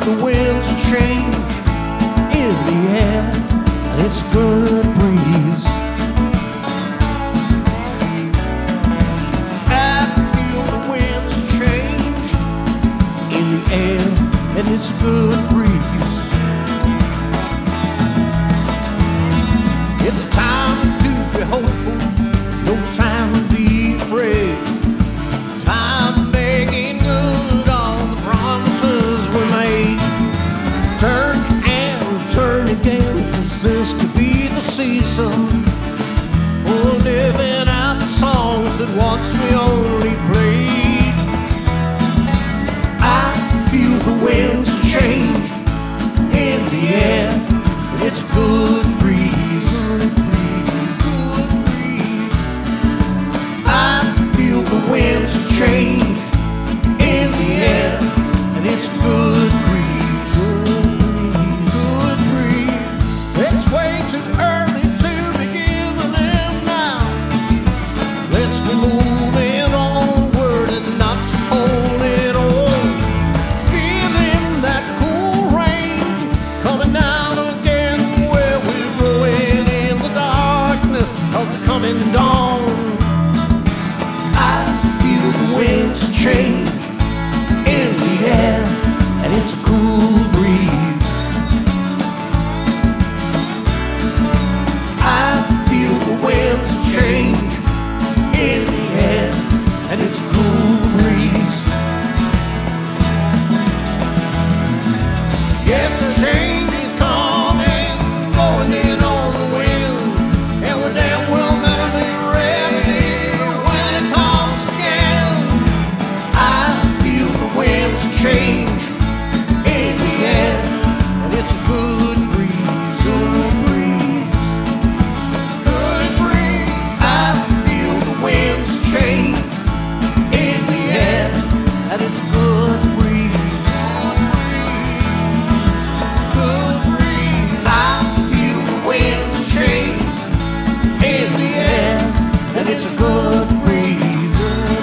the winds change in the air, and it's a good breeze. I feel the winds change in the air, and it's a good breeze. It's a time to be hopeful, no time to be afraid. Time making good on the promises we made. Turn and turn again, 'cause this could be the season for living out the songs that once we only played. I feel the winds change in the air, and it's a good breeze. Good breeze. I feel the winds change in the air, and it's a good breeze. Good breeze. It's way too early to be giving them now. Let's be moving onward and not just holding on. Feeling that cool rain coming down again, where we're rowing in the darkness of the coming dawn. I feel the winds change in the air, and it's a cool breeze. I feel the winds change in the air, and it's a cool breeze. Yes, the change is coming, going in on the wind, and we're damn well better be ready when it comes again. I feel the winds change in the air, and it's a good breeze. Good breeze. Good breeze. I feel the winds change in the air, and it's a good breeze. Good breeze. I feel the winds change in the air, and it's a good breeze.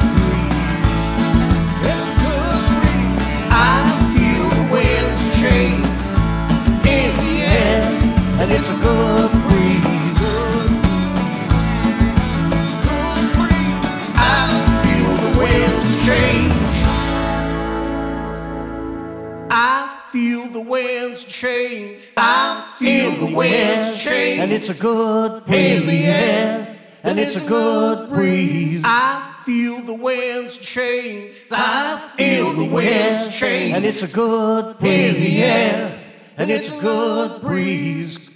It's a good breeze. I feel the winds change in the air, and it's a good breeze. Good breeze. I feel the winds change. I feel the winds change. I feel the winds change, and it's a good breeze. In the air, and it's a good breeze. I feel the winds change. I feel the winds change, and it's a good breeze. In the air, and it's a good breeze.